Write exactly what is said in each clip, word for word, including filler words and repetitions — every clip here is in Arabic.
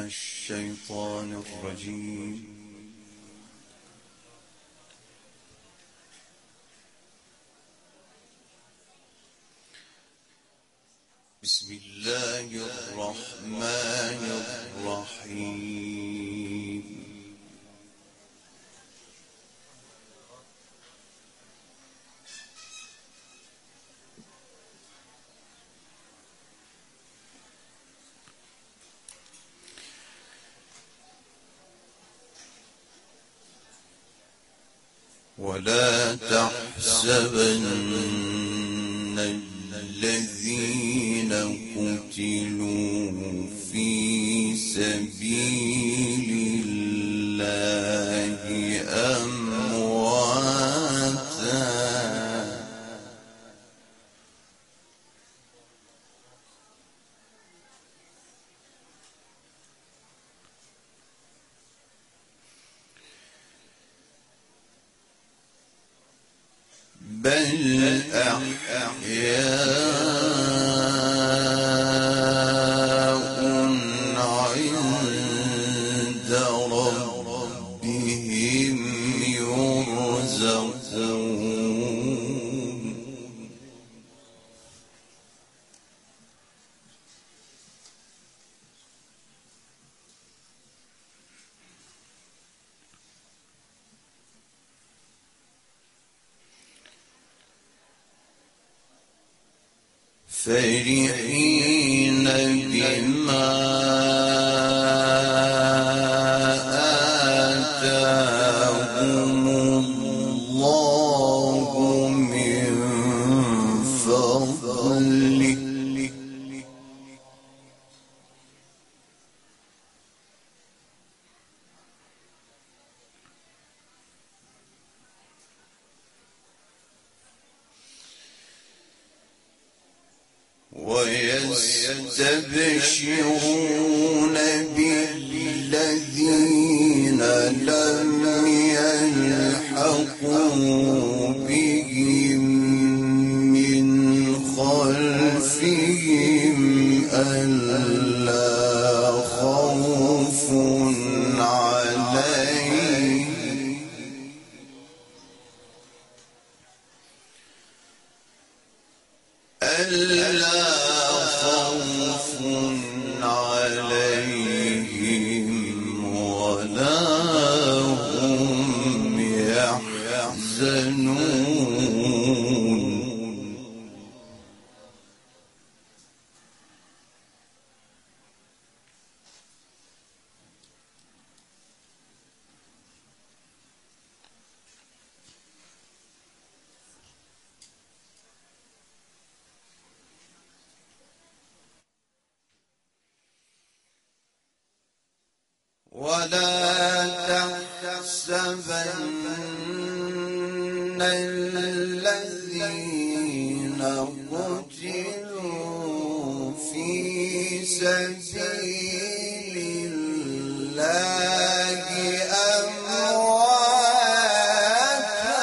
الشيطان الرجيم. بسم الله الرحمن الرحيم. ولا تحسبن الذين قتلوا في سبيل الله أمواتا بل أحياء عند ربهم يرزقون. فرحين بما آتاهم الله من فضله ويستبشرون بالذين لم يلحقوا بهم من خلفهم ألا خوف عليهم ألا خوف عليهم ولا هم يحزنون. ولا تحسبن الذين قتلوا في سبيل الله أمواتا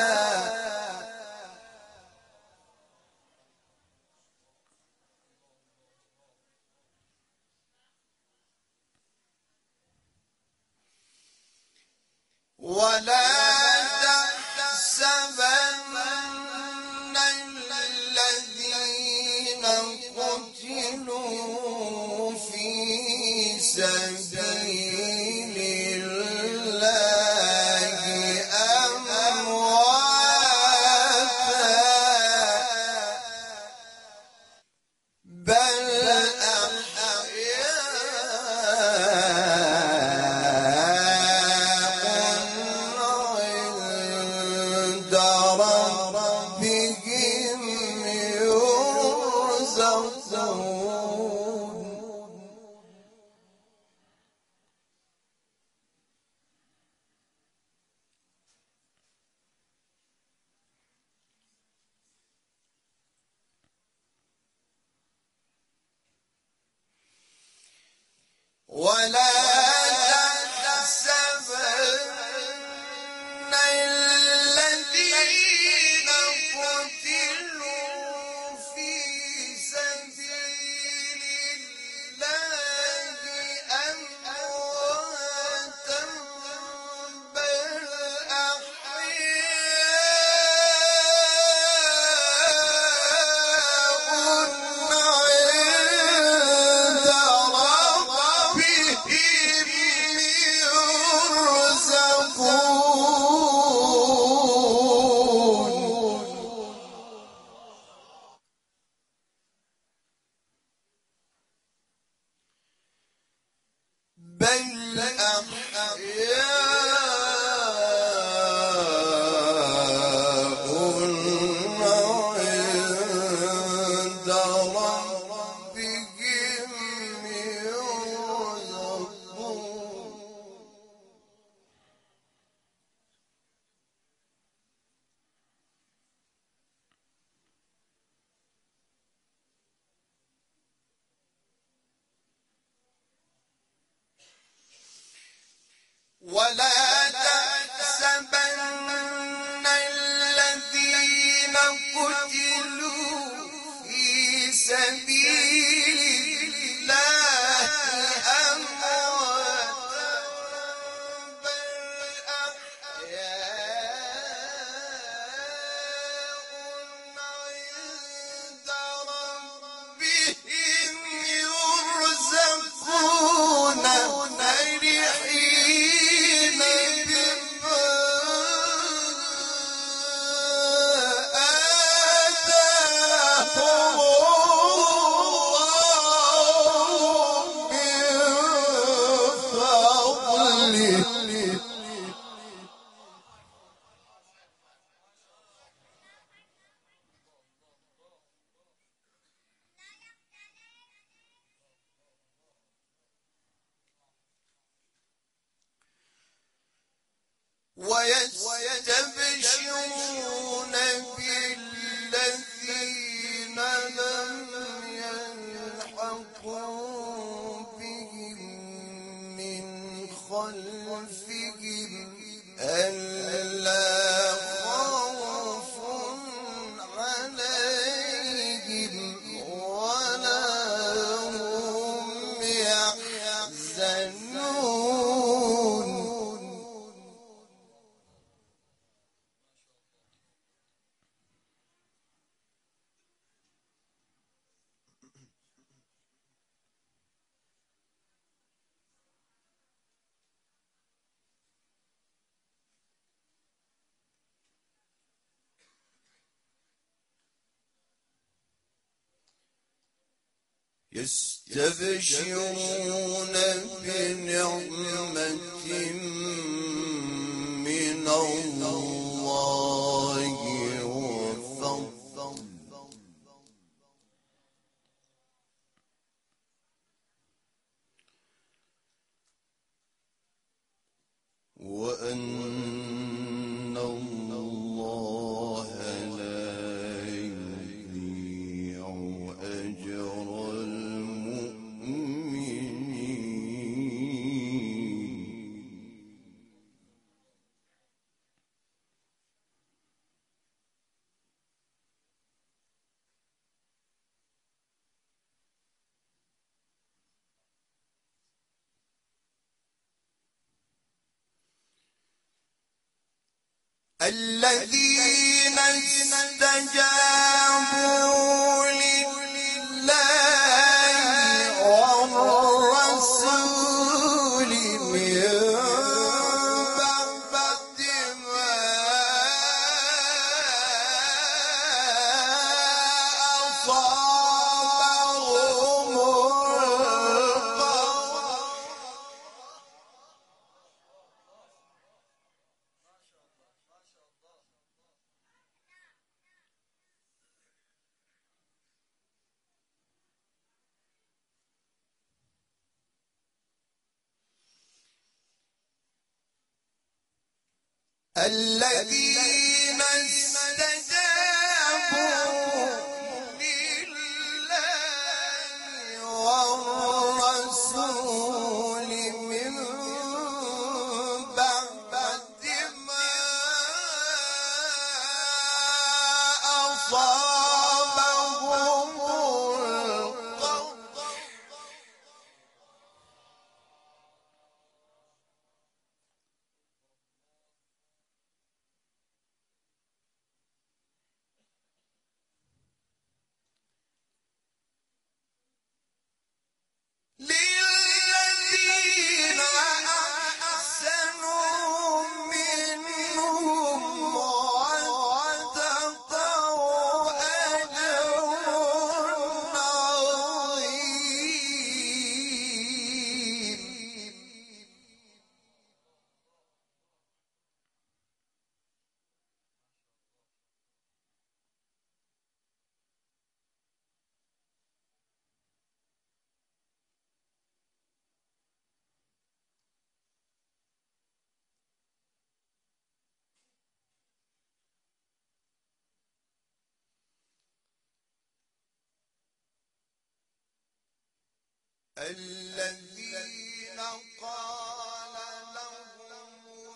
ولا تحسبن الذين قتلوا في سبيل الله أمواتا بل ولا تحسبن الذين قتلوا في سبيل بل أحياء عند ربهم يرزقون ولا تحسبن الذين قتلوا في سبيل الله أمواتا بل أحياء عند ربهم يرزقون فرحين بما آتاهم الله من فضله ويستبشرون بالذين لم يلحقوا بهم من خلفهم ألا خوف عليهم ولا هم يحزنون يستبشرون بنعمة من الله وفضل وأن الله لا يضيع أجر الذين استجابوا لله والرسول من بعد ما أصابهم القرح الذين استجابوا لله والرسول من بعد ما أصابهم القرح الذين قال لهم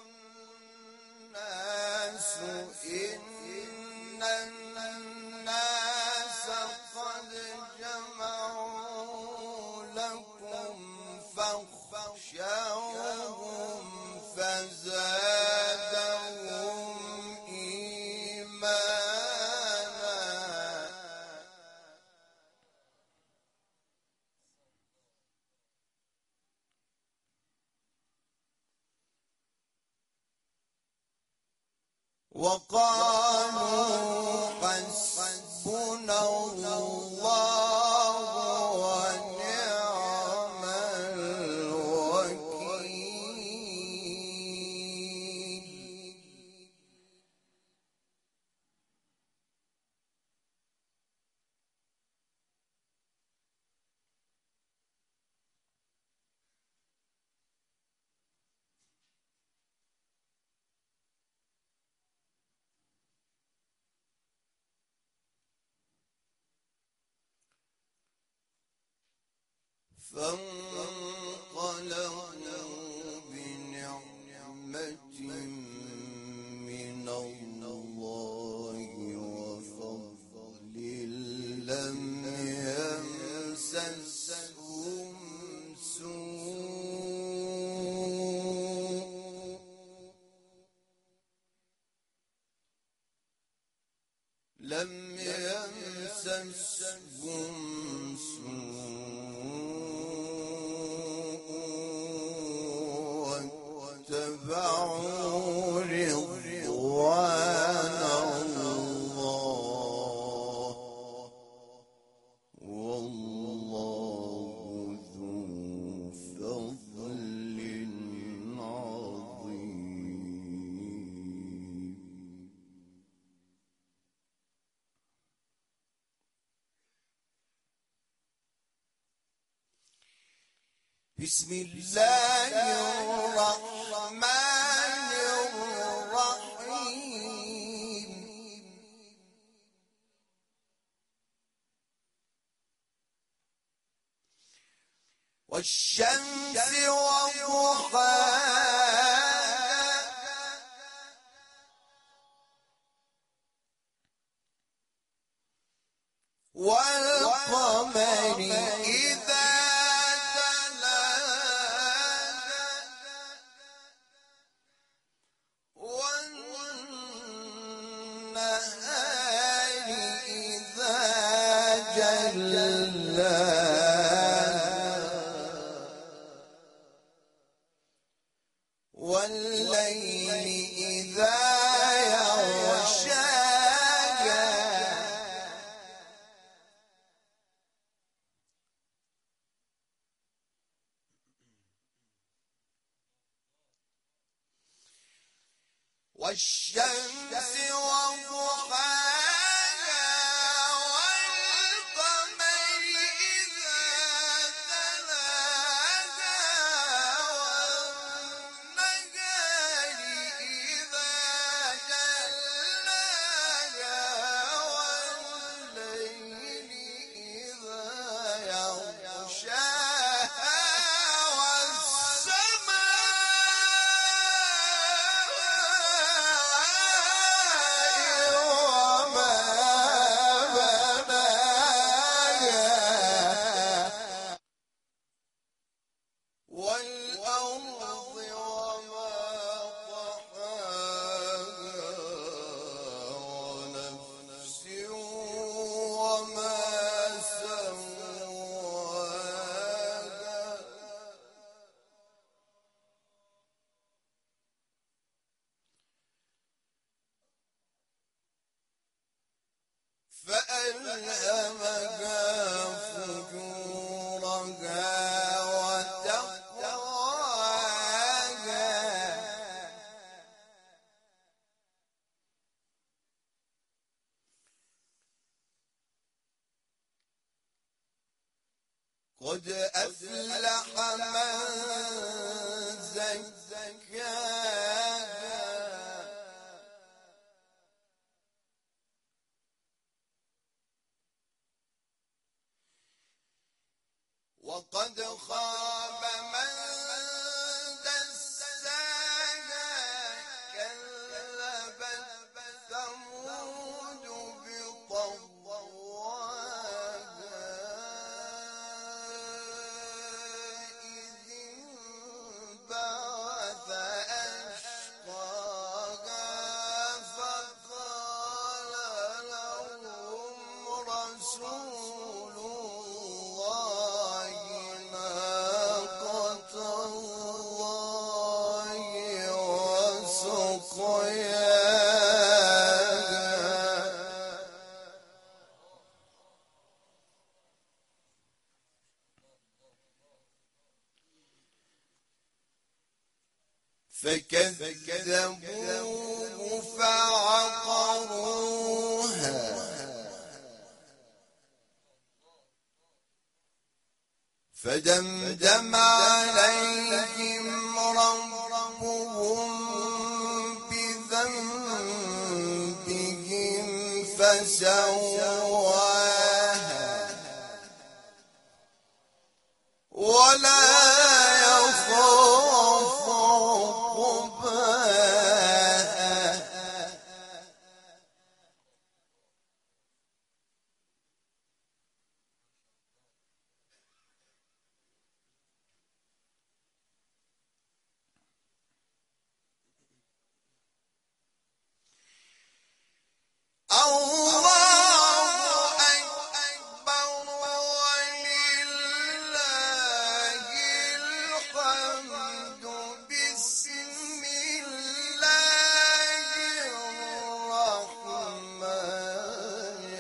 الناس إن الناس قد جمعوا لكم فاخشوهم فزادهم إيمانا وقالوا حسبنا الله ونعم الوكيل فانقلبوا بنعمة من الله وفضل لم يمسسهم سوء لم يمسسهم سوء واتبعوا رضوان الله والله ذو فضل عظيم. بسم الله الرحمن الرحيم. والشمس وضحاها والقمر إذا والنهار إذا جلاها والليل إذا يغشاها والشمس وضحاها والقمر إذا تلاها والنهار إذا جلاها والليل إذا يغشاها والأرض وما طحاها ونفس وما سواها فألهمها فجورها وتقواها قد أفلح من زكاها وقد خاب من دساها كذبت ثمود بطغواها إذ انبعث أشقاها فقال لهم رسول الله ناقة الله وسقياها فكذبوه فعقروها فدمدم عليهم ربهم بذنبهم فسواها ولا يخاف عقباها الله أكبر ولله الحمد بسم الله الرحمن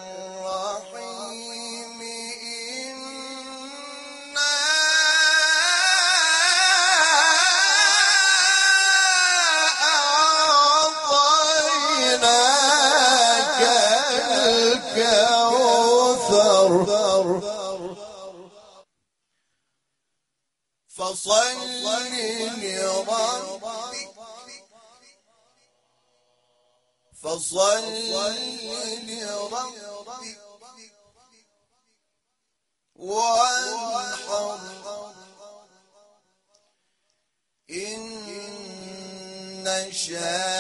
الرحيم إنا أعطيناك الكوثر فصل لربك فصل لربك وانحر إن شاء